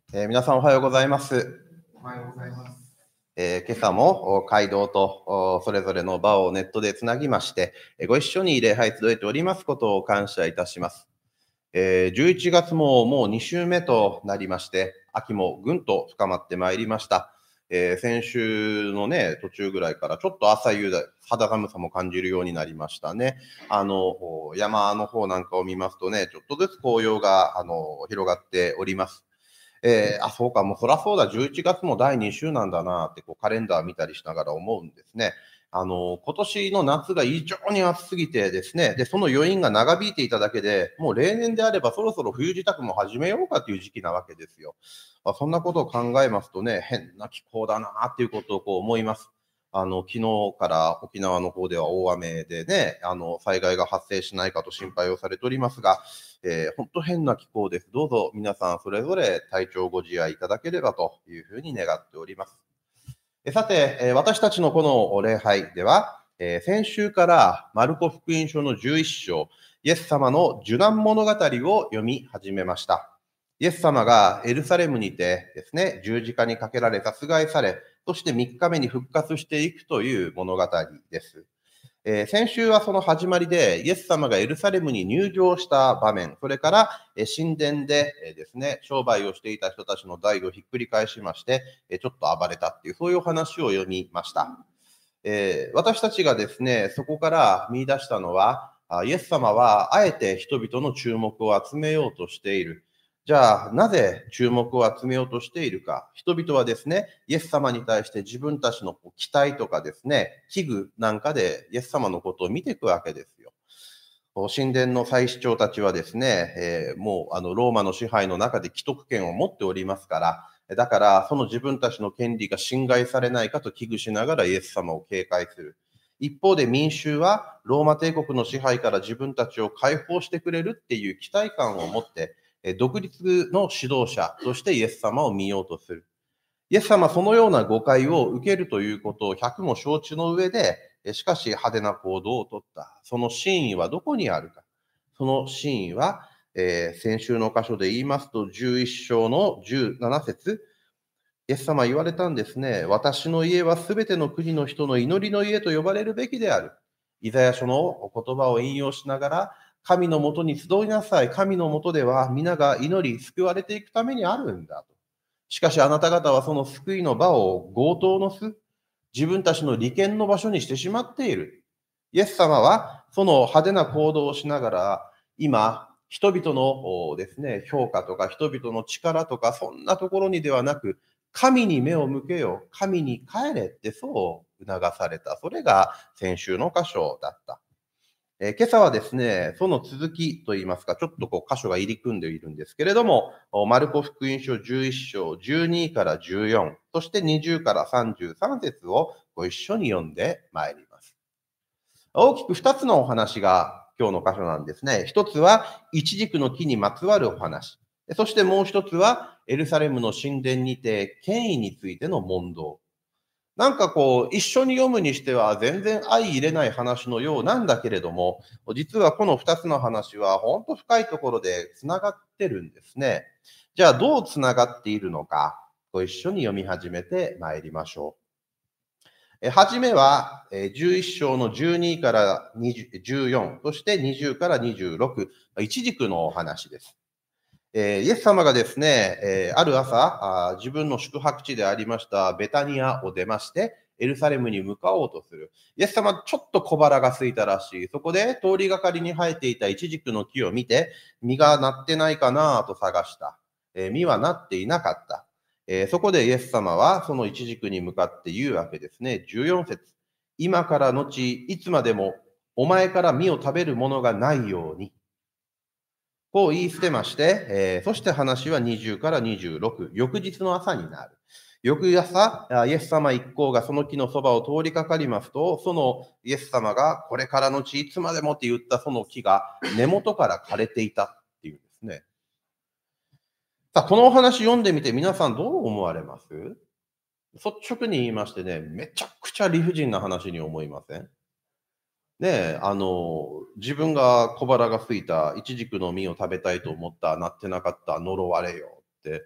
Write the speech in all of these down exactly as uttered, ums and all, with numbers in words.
えー皆さんおはようございます。 おはようございます。 えー今朝もお街道とおそれぞれの場をネットでつなぎまして、えーご一緒に礼拝集えておりますことを感謝いたします。えーじゅういちがつももうに週目となりまして、秋もぐんと深まってまいりました。えー先週のね、途中ぐらいからちょっと朝夕で肌寒さも感じるようになりましたね。あの、お山の方なんかを見ますとね、ちょっとずつ紅葉があの広がっております。えーあ、そうか、もうそらそうだ、じゅういちがつもだいに週なんだなってこうカレンダー見たりしながら思うんですね。あの、今年の夏が異常に暑すぎてですね、で、その余韻が長引いていただけで、もう例年であればそろそろ冬支度も始めようかという時期なわけですよ。まあ、そんなことを考えますとね、変な気候だなっていうことをこう思います。あの、昨日から沖縄の方では大雨でね、あの、災害が発生しないかと心配をされておりますが、えー、本当変な気候です。どうぞ皆さんそれぞれ体調ご自愛いただければというふうに願っております。えさて、えー私たちのこの礼拝では、えー先週からマルコ福音書のじゅういっ章、イエス様の受難物語を読み始めました。イエス様がエルサレムにてですね、十字架にかけられ殺害され、そしてみっかめに復活していくという物語です。えー先週はその始まりで、イエス様がエルサレムに入場した場面、それから、えー神殿で、えーですね、商売をしていた人たちの代をひっくり返しまして、えーちょっと暴れたっていう、そういうお話を読みました。えー私たちがですね、そこから見出したのは、あイエス様はあえて人々の注目を集めようとしている。じゃあ、なぜ注目を集めようとしているか。人々はですね、イエス様に対して自分たちの期待とかですね、危惧なんかでイエス様のことを見ていくわけですよ。神殿の祭司長たちはですね、えーもうあのローマの支配の中で既得権を持っておりますから、だからその自分たちの権利が侵害されないかと危惧しながらイエス様を警戒する。一方で民衆はローマ帝国の支配から自分たちを解放してくれるっていう期待感を持って、えー独立の指導者としてイエス様を見ようとする。イエス様はそのような誤解を受けるということを百も承知の上で、しかし派手な行動をとった。その真意はどこにあるか。その真意は、えー先週の箇所で言いますと、じゅういっ章のじゅうなな節、イエス様は言われたんですね。私の家はすべての国の人の祈りの家と呼ばれるべきである。イザヤ書のお言葉を引用しながら、神のもとに集いなさい。神のもとでは皆が祈り、救われていくためにあるんだと。しかしあなた方はその救いの場を強盗の巣、自分たちの利権の場所にしてしまっている。イエス様はその派手な行動をしながら、今、人々のですね、評価とか人々の力とか、そんなところにではなく、神に目を向けよ、神に帰れってそう促された。それが先週の箇所だった。えー今朝はですね、その続きといいますか、ちょっとこう箇所が入り組んでいるんですけれども、おマルコ福音書じゅういっ章じゅうにからじゅうよん、そしてにじゅうからさんじゅうさん節をご一緒に読んでまいります。大きくふたつのお話が今日の箇所なんですね。一つは、イチジクの木にまつわるお話。そしてもう一つは、エルサレムの神殿にて権威についての問答。なんかこう、一緒に読むにしては全然相入れない話のようなんだけれども、実はこの二つの話は本当深いところで繋がってるんですね。じゃあどう繋がっているのか、ご一緒に読み始めて参りましょう。えはじめは、えじゅういっ章のじゅうにからにじゅうじゅうよん、そしてにじゅうからにじゅうろく、一軸のお話です。えーイエス様がですね、えーある朝あー、自分の宿泊地でありましたベタニアを出まして、エルサレムに向かおうとする。イエス様、ちょっと小腹が空いたらしい。そこで通りがかりに生えていたイチジクの木を見て、実がなってないかなと探した。えー実はなっていなかった。えーそこでイエス様はそのイチジクに向かって言うわけですね。じゅうよん節。今からのち、いつまでもお前から実を食べるものがないように。こう言い捨てまして、えーそして話はにじゅうからにじゅうろく、翌日の朝になる。翌朝、あイエス様一行がその木のそばを通りかかりますと、そのイエス様がこれからのちいつまでもって言ったその木が根元から枯れていたっていうんですね。さあ、このお話読んでみて皆さんどう思われます？率直に言いましてね、めちゃくちゃ理不尽な話に思いません？ねえ、あの、自分が小腹が空いた、イチジクの実を食べたいと思った、なってなかった、呪われよって。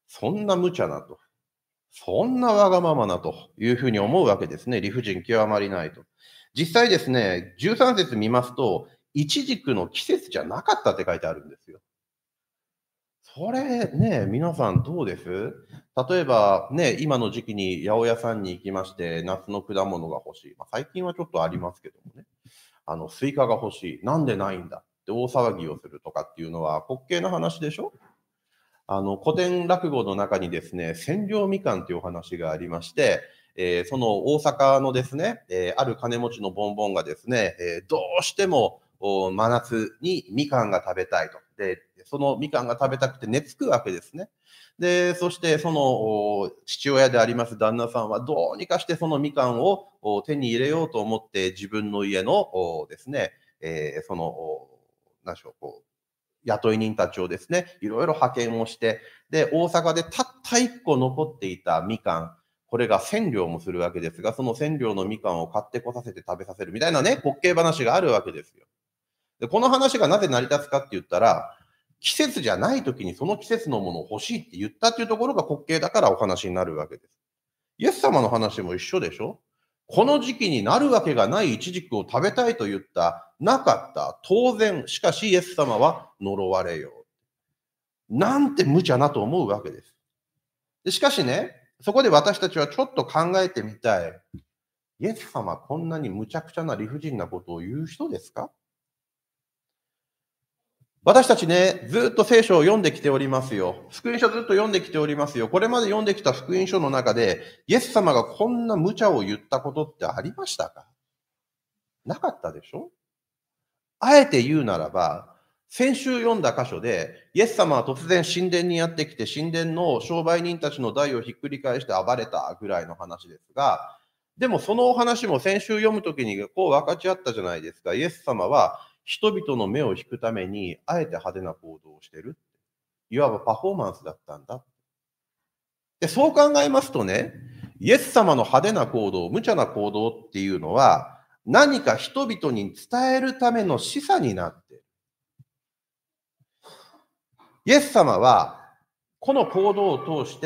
そんな無茶なと。そんなわがままなというふうに思うわけですね。理不尽極まりないと。実際ですね、じゅうさん節見ますと、一軸の季節じゃなかったって書いてあるんですよ。それね、皆さんどうです？例えばね、今の時期に八百屋さんに行きまして、夏の果物が欲しい。まあ、最近はちょっとありますけどもね。あの、スイカが欲しい。なんでないんだって大騒ぎをするとかっていうのは滑稽な話でしょ？あの、古典落語の中にですね、千両みかんというお話がありまして、えーその大阪のですね、えーある金持ちのボンボンがですね、えーどうしてもお真夏にみかんが食べたいと。で、そのみかんが食べたくて寝つくわけですね。で、そしてそのお父親であります旦那さんはどうにかしてそのみかんをお手に入れようと思って自分の家のおですね、えーその、おなんでしょう、こう、雇い人たちをですね、いろいろ派遣をして、で、大阪でたった一個残っていたみかん、これが千両もするわけですが、その千両のみかんを買ってこさせて食べさせるみたいなね、滑稽話があるわけですよ。で、この話がなぜ成り立つかって言ったら、季節じゃない時にその季節のものを欲しいって言ったっていうところが滑稽だからお話になるわけです。イエス様の話も一緒でしょ？この時期になるわけがないイチジクを食べたいと言った、なかった、当然、しかしイエス様は呪われよう。なんて無茶なと思うわけです。でしかしね、そこで私たちはちょっと考えてみたい。イエス様こんなに無茶苦茶な理不尽なことを言う人ですか？私たちね、ずっと聖書を読んできておりますよ。福音書ずっと読んできておりますよ。これまで読んできた福音書の中で、イエス様がこんな無茶を言ったことってありましたか？なかったでしょ？あえて言うならば、先週読んだ箇所で、イエス様は突然神殿にやってきて、神殿の商売人たちの台をひっくり返して暴れたぐらいの話ですが、でもそのお話も先週読むときにこう分かち合ったじゃないですか。イエス様は人々の目を引くために、あえて派手な行動をしている。いわばパフォーマンスだったんだ。で、そう考えますとね、イエス様の派手な行動、無茶な行動っていうのは、何か人々に伝えるための示唆になっている。イエス様は、この行動を通して、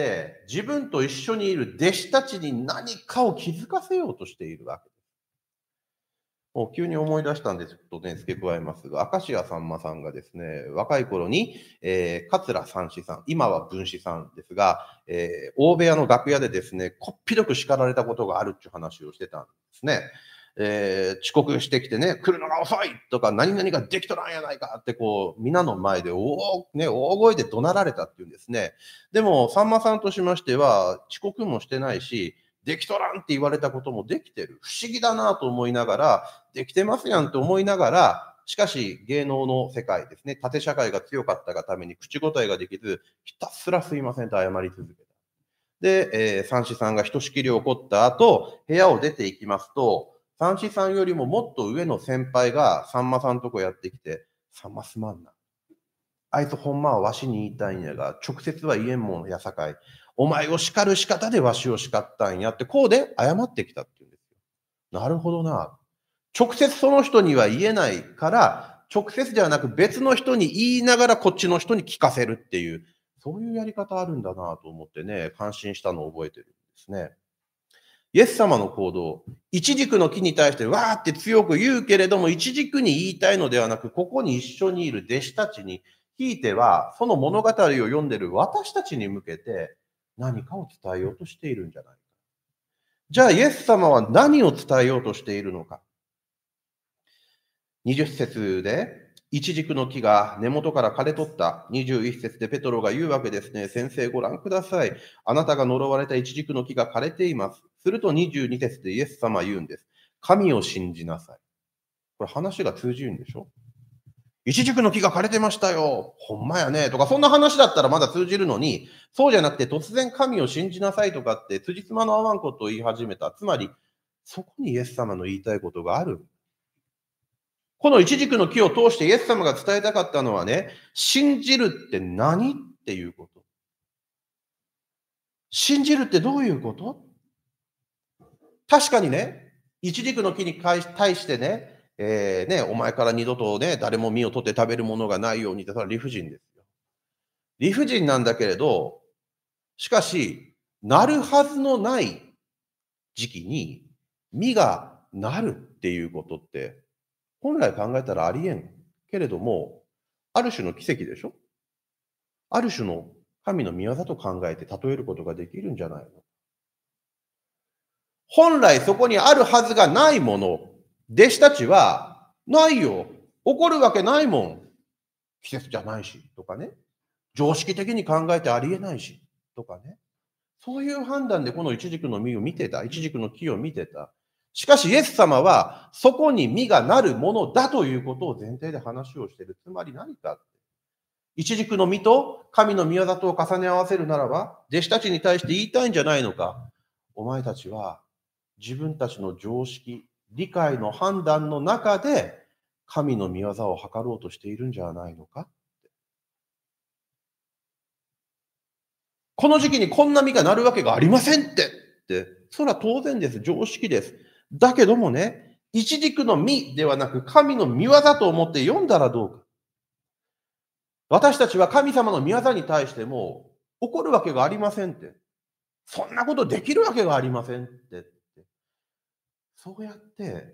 自分と一緒にいる弟子たちに何かを気づかせようとしているわけです。もう急に思い出したんですとね、付け加えますが、明石家さんまさんがですね、若い頃に、えー、桂三枝さん、今は文枝さんですが、えー、大部屋の楽屋でですね、こっぴどく叱られたことがあるっていう話をしてたんですね。えー、遅刻してきてね、来るのが遅いとか、何々ができとらんやないかって、こう、皆の前で大、ね、大声で怒鳴られたっていうんですね。でも、さんまさんとしましては、遅刻もしてないし、できとらんって言われたこともできてる。不思議だなと思いながら、できてますやんと思いながら、しかし芸能の世界ですね、縦社会が強かったがために口答えができず、ひたすらすいませんと謝り続けた。で、えー、三枝さんがひとしきり怒った後、部屋を出ていきますと、三枝さんよりももっと上の先輩がさんまさんとこやってきて、さんますまんな。あいつほんまはわしに言いたいんやが、直接は言えんもんやさかい。お前を叱る仕方でわしを叱ったんやって、こうで謝ってきたって言うんですよ。なるほどな。直接その人には言えないから、直接ではなく別の人に言いながらこっちの人に聞かせるっていう、そういうやり方あるんだなと思ってね、感心したのを覚えてるんですね。イエス様の行動、一軸の木に対してわーって強く言うけれども、一軸に言いたいのではなく、ここに一緒にいる弟子たちに、ひいてはその物語を読んでいる私たちに向けて何かを伝えようとしているんじゃないか。じゃあイエス様は何を伝えようとしているのか。にじゅっ節で、一軸の木が根元から枯れとった。にじゅういっ節でペトロが言うわけですね。先生ご覧ください。あなたが呪われた一軸の木が枯れています。するとにじゅうに節でイエス様は言うんです。神を信じなさい。これ話が通じるんでしょ？一軸の木が枯れてましたよ。ほんまやね。とか、そんな話だったらまだ通じるのに、そうじゃなくて突然神を信じなさいとかって、辻褄の合わんことを言い始めた。つまり、そこにイエス様の言いたいことがある。この一軸の木を通してイエス様が伝えたかったのはね、信じるって何っていうこと。信じるってどういうこと？確かにね、一軸の木に対してね、えー、ね、お前から二度とね、誰も実を取って食べるものがないようにって、それは理不尽ですよ。理不尽なんだけれど、 しかし、なるはずのない時期に実がなるっていうことって、本来考えたらありえんけれども、ある種の奇跡でしょ。ある種の神の御業と考えて例えることができるんじゃないの。本来そこにあるはずがないもの、弟子たちは、ないよ。起こるわけないもん。季節じゃないし、とかね。常識的に考えてありえないし、とかね。そういう判断でこのイチジクの実を見てた。イチジクの木を見てた。しかしイエス様は、そこに実がなるものだということを前提で話をしている。つまり何か。イチジクの実と神の御業とを重ね合わせるならば、弟子たちに対して言いたいんじゃないのか。お前たちは自分たちの常識、理解の判断の中で神の御業を図ろうとしているんじゃないのか。この時期にこんな実がなるわけがありませんって。って、それは当然です。常識です。だけどもね、イチジクの実ではなく神の御業と思って読んだらどうか。私たちは神様の御業に対しても怒るわけがありませんって。そんなことできるわけがありませんって。そうやって、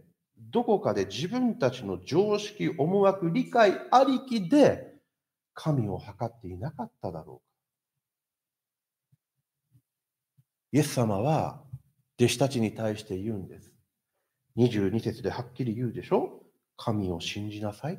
どこかで自分たちの常識、思惑、理解ありきで神を測っていなかっただろうか。イエス様は弟子たちに対して言うんです。にじゅうに節ではっきり言うでしょ。神を信じなさいって。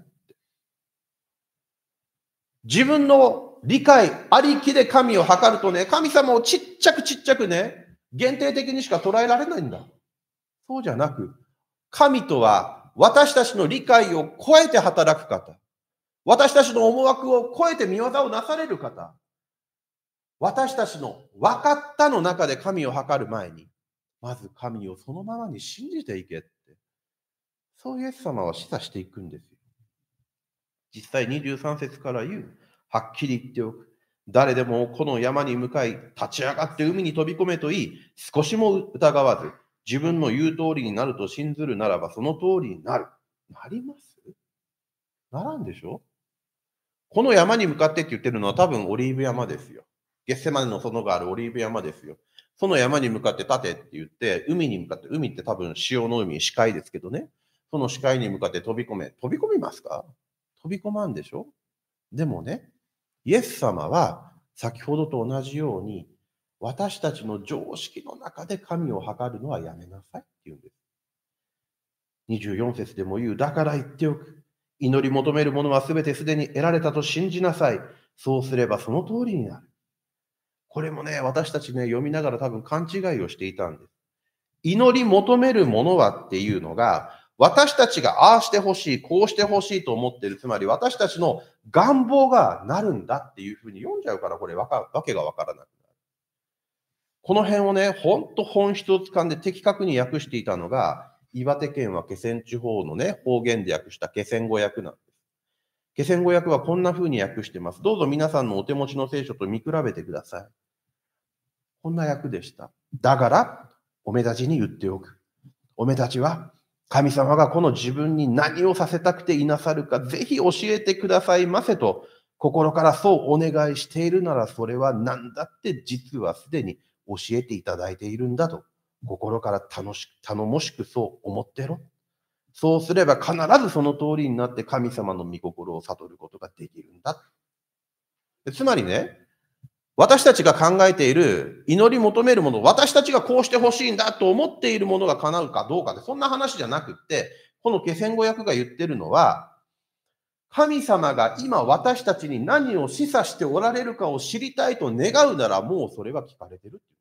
自分の理解ありきで神を測るとね、神様をちっちゃくちっちゃくね、限定的にしか捉えられないんだ。そうじゃなく、神とは私たちの理解を超えて働く方。私たちの思惑を超えて見業をなされる方。私たちの分かったの中で神を測る前に、まず神をそのままに信じていけって。そうイエス様は示唆していくんですよ。実際にじゅうさん節から言う。はっきり言っておく。誰でもこの山に向かい、立ち上がって海に飛び込めと言い、少しも疑わず、自分の言う通りになると信ずるならば、その通りになる。なります？ならんでしょ？この山に向かってって言ってるのは多分オリーブ山ですよ。ゲッセマネの園があるオリーブ山ですよ。その山に向かって立てって言って、海に向かって、海って多分潮の海、視界ですけどね。その視界に向かって飛び込め。飛び込みますか？飛び込まんでしょ？でもね、イエス様は先ほどと同じように、私たちの常識の中で神を測るのはやめなさいって言うんです。にじゅうよん節でも言う。だから言っておく。祈り求めるものはすべてすでに得られたと信じなさい。そうすればその通りになる。これもね、私たちね、読みながら多分勘違いをしていたんです。祈り求めるものはっていうのが、私たちがああしてほしい、こうしてほしいと思っている。つまり私たちの願望がなるんだっていうふうに読んじゃうから、これわかわけがわからなくなる。この辺をね、ほんと本質を掴んで的確に訳していたのが、岩手県は気仙地方のね、方言で訳した気仙語訳なんです。気仙語訳はこんな風に訳してます。どうぞ皆さんのお手持ちの聖書と見比べてください。こんな訳でした。だから、おめたちに言っておく。おめたちは、神様がこの自分に何をさせたくていなさるか、ぜひ教えてくださいませと、心からそうお願いしているなら、それは何だって実はすでに教えていただいているんだと、心から楽し頼もしくそう思ってろ。そうすれば必ずその通りになって神様の御心を悟ることができるんだ。つまりね、私たちが考えている祈り求めるもの、私たちがこうしてほしいんだと思っているものが叶うかどうかで、そんな話じゃなくって、この気仙語訳が言ってるのは、神様が今私たちに何を示唆しておられるかを知りたいと願うなら、もうそれは聞かれてる。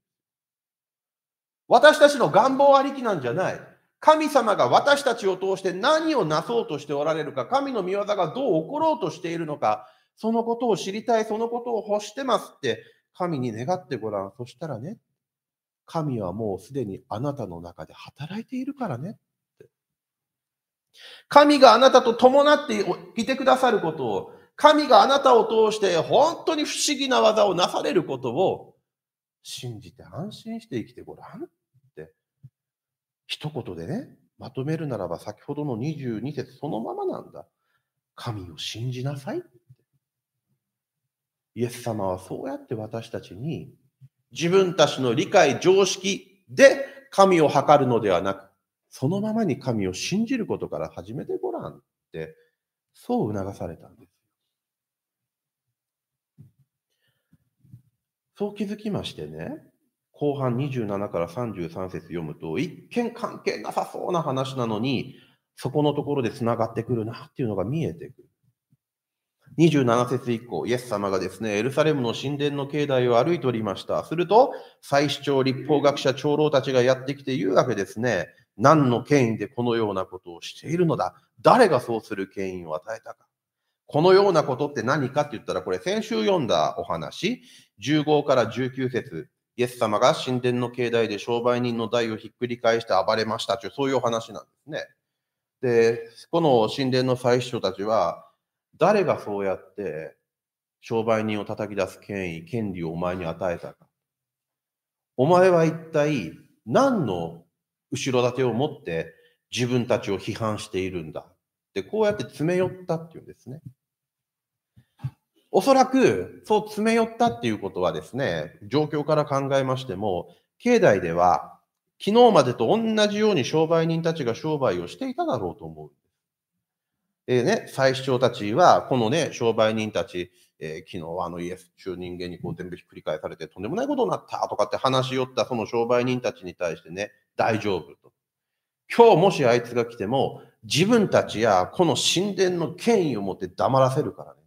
私たちの願望ありきなんじゃない。神様が私たちを通して何をなそうとしておられるか、神の御業がどう起ころうとしているのか、そのことを知りたい、そのことを欲してますって神に願ってごらん。そしたらね、神はもうすでにあなたの中で働いているからねって。神があなたと伴っていてくださることを、神があなたを通して本当に不思議な技をなされることを信じて安心して生きてごらんって。一言でね、まとめるならば先ほどのにじゅうに節そのままなんだ。神を信じなさい。イエス様はそうやって私たちに自分たちの理解、常識で神を測るのではなく、そのままに神を信じることから始めてごらんって、そう促されたんです。そう気づきましてね、後半にじゅうななからさんじゅうさん節読むと、一見関係なさそうな話なのに、そこのところでつながってくるなっていうのが見えてくる。にじゅうなな節以降、イエス様がですね、エルサレムの神殿の境内を歩いておりました。すると、祭司長、立法学者、長老たちがやってきて言うわけですね。何の権威でこのようなことをしているのだ。誰がそうする権威を与えたか。このようなことって何かって言ったら、これ先週読んだお話、じゅうごからじゅうきゅう節、イエス様が神殿の境内で商売人の台をひっくり返して暴れましたという、そういうお話なんですね。で、この神殿の祭司長たちは、誰がそうやって商売人を叩き出す権威、権利をお前に与えたか。お前は一体何の後ろ盾を持って自分たちを批判しているんだってこうやって詰め寄ったっていうんですね。おそらくそう詰め寄ったっていうことはですね、状況から考えましても、境内では昨日までと同じように商売人たちが商売をしていただろうと思う。えーね、祭司長たちは、このね、商売人たち、えー昨日あのイエス中人間にこう全部ひっくり返されてとんでもないことになったとかって話し寄ったその商売人たちに対してね、大丈夫と。今日もしあいつが来ても、自分たちやこの神殿の権威を持って黙らせるからねって、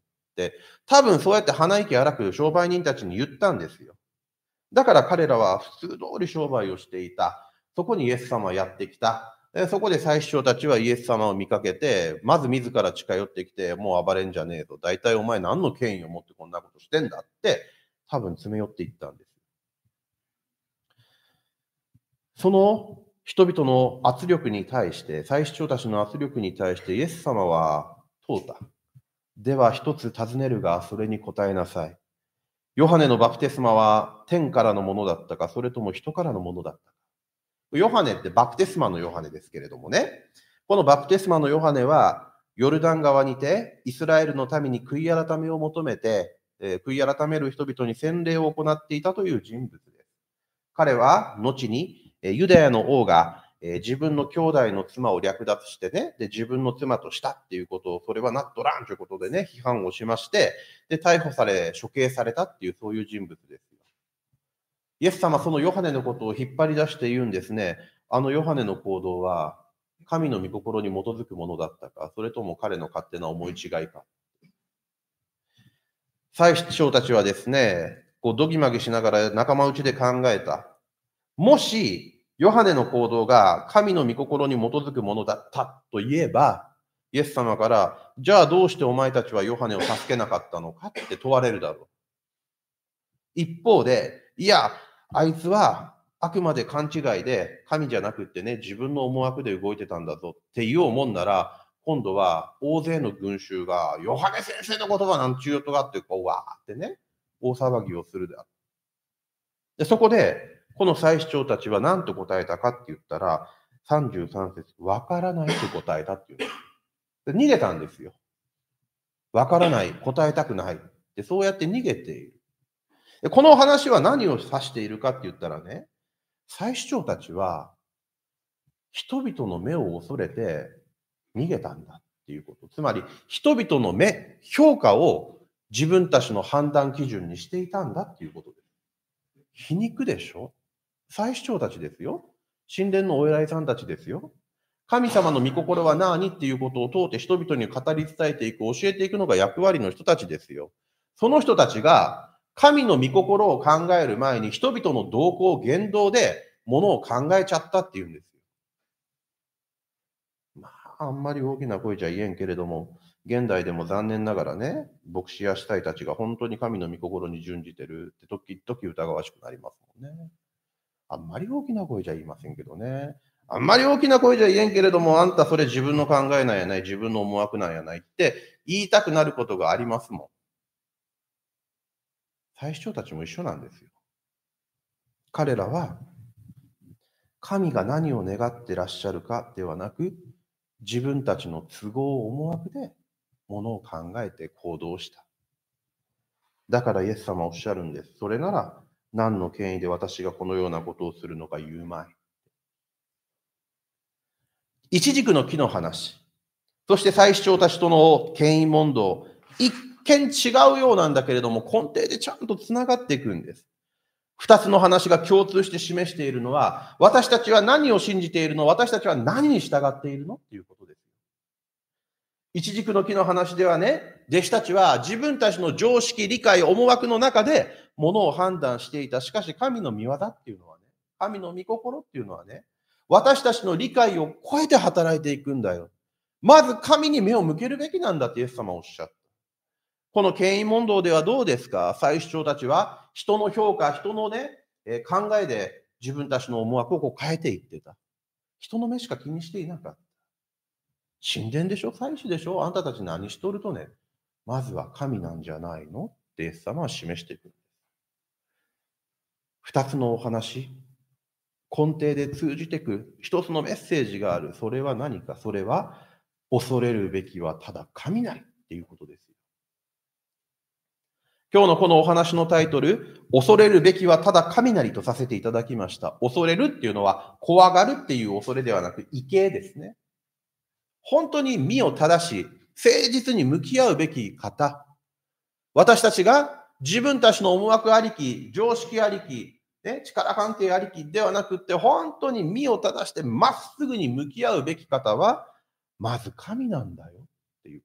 多分そうやって鼻息荒く商売人たちに言ったんですよ。だから彼らは普通通り商売をしていた。そこにイエス様はやってきた。そこで祭司長たちはイエス様を見かけて、まず自ら近寄ってきて、もう暴れんじゃねえと。大体お前何の権威を持ってこんなことしてんだって、多分詰め寄っていったんです。その人々の圧力に対して、祭司長たちの圧力に対してイエス様は問うた。では一つ尋ねるが、それに答えなさい。ヨハネのバプテスマは天からのものだったか、それとも人からのものだったか。ヨハネってバプテスマのヨハネですけれどもね、このバプテスマのヨハネは、ヨルダン川にて、イスラエルの民に悔い改めを求めて、えー、悔い改める人々に洗礼を行っていたという人物です。彼は、後に、えーユダヤの王が、えー自分の兄弟の妻を略奪してね、で、自分の妻としたっていうことを、それはなっとらんということでね、批判をしまして、で、逮捕され、処刑されたっていう、そういう人物ですよ。イエス様はそのヨハネのことを引っ張り出して言うんですね。あのヨハネの行動は、神の御心に基づくものだったか、それとも彼の勝手な思い違いか。祭司長たちはですね、こうドギマギしながら仲間内で考えた。もし、ヨハネの行動が神の御心に基づくものだったと言えば、イエス様から、じゃあどうしてお前たちはヨハネを助けなかったのかって問われるだろう。一方で、いや、あいつはあくまで勘違いで、神じゃなくってね、自分の思惑で動いてたんだぞって言おうもんなら、今度は大勢の群衆が、ヨハネ先生のことがなんちゅうよとがって、こう、わーってね、大騒ぎをするである。で、そこで、この祭司長たちは何と答えたかって言ったら、さんじゅうさん節、わからないと答えたっていうんです。で逃げたんですよ。わからない、答えたくない。で、そうやって逃げている。でこの話は何を指しているかって言ったらね、祭司長たちは人々の目を恐れて逃げたんだっていうこと。つまり、人々の目、評価を自分たちの判断基準にしていたんだっていうことです。皮肉でしょ？祭司長たちですよ。神殿のお偉いさんたちですよ。神様の御心は何っていうことを通って人々に語り伝えていく、教えていくのが役割の人たちですよ。その人たちが神の御心を考える前に人々の動向、言動でものを考えちゃったっていうんですよ。まあ、あんまり大きな声じゃ言えんけれども、現代でも残念ながらね、牧師や司祭たちが本当に神の御心に準じてるって時々疑わしくなりますもんね。あんまり大きな声じゃ言いませんけどね。あんまり大きな声じゃ言えんけれども、あんたそれ自分の考えなんやない、自分の思惑なんやないって言いたくなることがありますもん。祭司長たちも一緒なんですよ。彼らは、神が何を願ってらっしゃるかではなく、自分たちの都合、思惑でものを考えて行動した。だからイエス様はおっしゃるんです。それなら、 何の権威で私がこのようなことをするのか言うまい。イチジクの木の話、そして祭司長たちとの権威問答、一見違うようなんだけれども、根底でちゃんとつながっていくんです。二つの話が共通して示しているのは、私たちは何を信じているの、私たちは何に従っているのっていうことです。イチジクの木の話ではね、弟子たちは自分たちの常識、理解、思惑の中で物を判断していた。しかし神の御業っていうのはね、神の御心っていうのはね、私たちの理解を超えて働いていくんだよ。まず神に目を向けるべきなんだってイエス様はおっしゃった。この権威問答ではどうですか？祭司長たちは人の評価、人のね、えー考えで自分たちの思惑をこう変えていってた。人の目しか気にしていなかった。神殿でしょ、祭司でしょ、あんたたち何しとるとね、まずは神なんじゃないのってイエス様は示していく。二つのお話、根底で通じてくる一つのメッセージがある。それは何か？それは恐れるべきはただ神なりっていうことですよ。今日のこのお話のタイトル、恐れるべきはただ神なりとさせていただきました。恐れるっていうのは怖がるっていう恐れではなく、畏敬ですね。本当に身を正し、誠実に向き合うべき方。私たちが自分たちの思惑ありき、常識ありき、ね、力関係ありきではなくって、本当に身を正してまっすぐに向き合うべき方は、まず神なんだよっていうこと。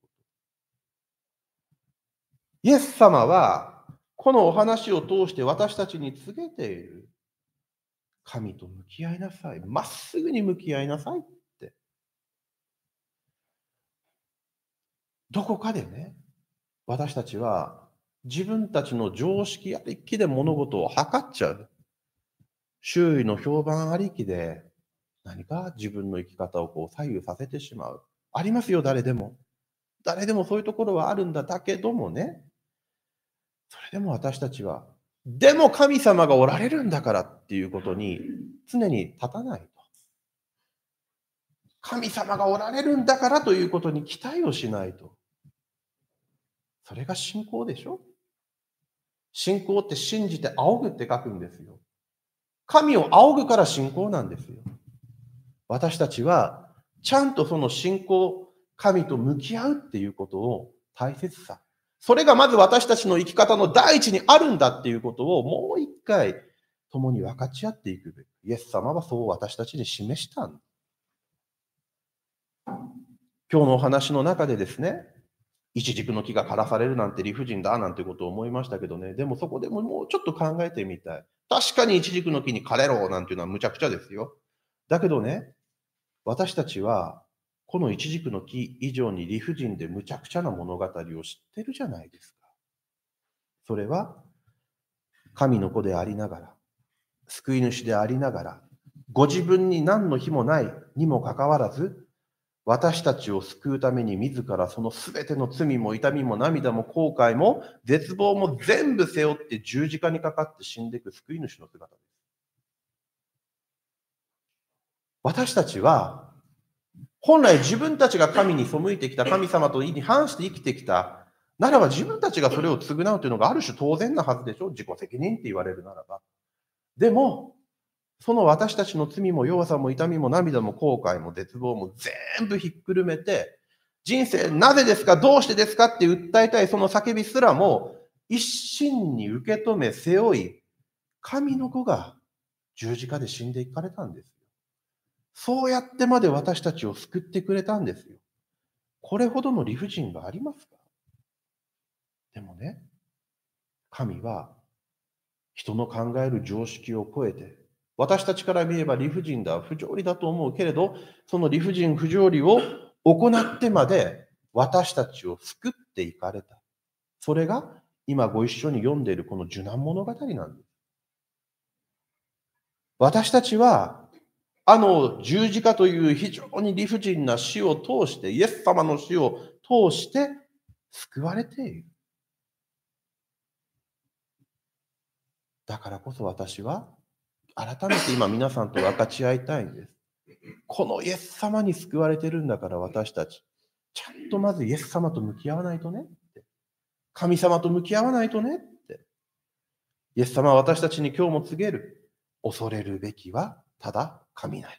イエス様は、このお話を通して私たちに告げている。神と向き合いなさい。まっすぐに向き合いなさいって。どこかでね、私たちは自分たちの常識ありきで物事を測っちゃう。周囲の評判ありきで何か自分の生き方をこう左右させてしまう。ありますよ、誰でも。誰でもそういうところはあるんだ。だけどもね、それでも私たちは、でも神様がおられるんだからっていうことに常に立たないと。神様がおられるんだからということに期待をしないと。それが信仰でしょ？信仰って信じて仰ぐって書くんですよ。神を仰ぐから信仰なんですよ。私たちはちゃんとその信仰、神と向き合うっていうことを大切さ。それがまず私たちの生き方の第一にあるんだっていうことをもう一回共に分かち合っていくべき。イエス様はそう私たちに示したんだ。今日のお話の中でですね、イチジクの木が枯らされるなんて理不尽だなんてことを思いましたけどね、でもそこでももうちょっと考えてみたい。確かにイチジクの木に枯れろなんていうのはむちゃくちゃですよ。だけどね、私たちはこのイチジクの木以上に理不尽でむちゃくちゃな物語を知ってるじゃないですか。それは神の子でありながら、救い主でありながら、ご自分に何の日もないにもかかわらず、私たちを救うために自らそのすべての罪も痛みも涙も後悔も絶望も全部背負って十字架にかかって死んでいく救い主の姿です。私たちは本来自分たちが神に背いてきた、神様とに反して生きてきたならば、自分たちがそれを償うというのがある種当然なはずでしょ。自己責任って言われるならば。でもその私たちの罪も弱さも痛みも涙も後悔も絶望も全部ひっくるめて、人生なぜですか、どうしてですかって訴えたいその叫びすらも一心に受け止め背負い、神の子が十字架で死んでいかれたんですよ。そうやってまで私たちを救ってくれたんですよ。これほどの理不尽がありますか？でもね、神は人の考える常識を超えて、私たちから見れば理不尽だ、不条理だと思うけれど、その理不尽、不条理を行ってまで私たちを救っていかれた。それが今ご一緒に読んでいるこの受難物語なんです。私たちはあの十字架という非常に理不尽な死を通して、イエス様の死を通して救われている。だからこそ私は改めて今皆さんと分かち合いたいんです。このイエス様に救われてるんだから、私たちちゃんとまずイエス様と向き合わないとねって、神様と向き合わないとねって。 イエス様は私たちに今日も告げる。恐れるべきはただ神なり。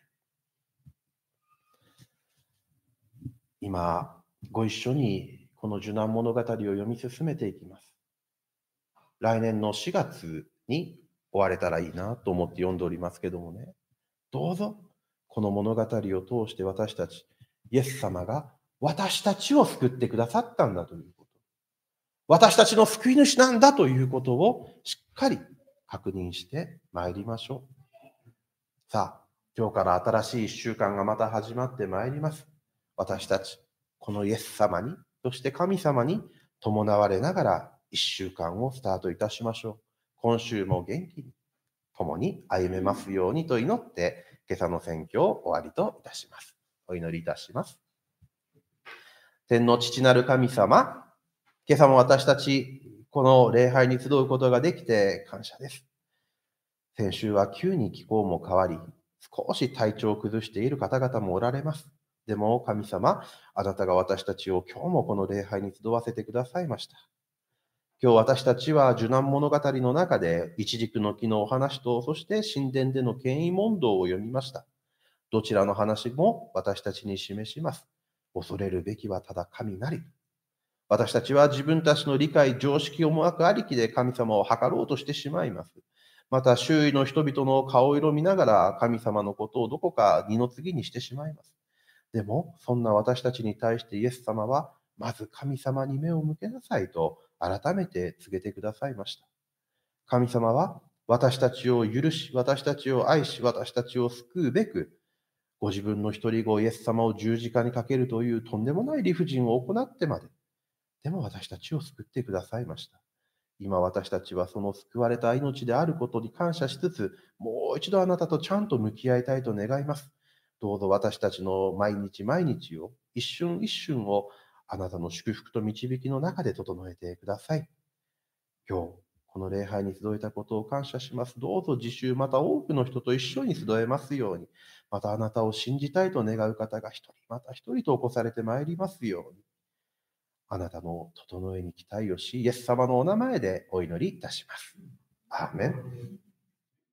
今、ご一緒にこの受難物語を読み進めていきます。来年のしがつに終われたらいいなと思って読んでおりますけどもね。どうぞ、この物語を通して私たち、イエス様が私たちを救ってくださったんだということ。私たちの救い主なんだということをしっかり確認してまいりましょう。さあ、今日から新しい一週間がまた始まってまいります。私たち、このイエス様に、そして神様に伴われながら一週間をスタートいたしましょう。今週も元気に共に歩めますようにと祈って、今朝の宣教を終わりといたします。お祈りいたします。天の父なる神様、今朝も私たち、この礼拝に集うことができて感謝です。先週は急に気候も変わり、少し体調を崩している方々もおられます。でも神様、あなたが私たちを今日もこの礼拝に集わせてくださいました。今日私たちは受難物語の中で、一軸の木のお話と、そして神殿での権威問答を読みました。どちらの話も私たちに示します。恐れるべきはただ神なり。私たちは自分たちの理解、常識思惑ありきで神様を測ろうとしてしまいます。また周囲の人々の顔色を見ながら神様のことをどこか二の次にしてしまいます。でも、そんな私たちに対してイエス様は、まず神様に目を向けなさいと改めて告げてくださいました。神様は私たちを許し、私たちを愛し、私たちを救うべく、ご自分の一人子イエス様を十字架にかけるというとんでもない理不尽を行ってまで、でも私たちを救ってくださいました。今私たちはその救われた命であることに感謝しつつ、もう一度あなたとちゃんと向き合いたいと願います。どうぞ私たちの毎日毎日を、一瞬一瞬をあなたの祝福と導きの中で整えてください。今日、この礼拝に集えたことを感謝します。どうぞ次週また多くの人と一緒に集えますように、またあなたを信じたいと願う方が一人、また一人と起こされてまいりますように。あなたの整えに期待をし、イエス様のお名前でお祈りいたします。アーメン。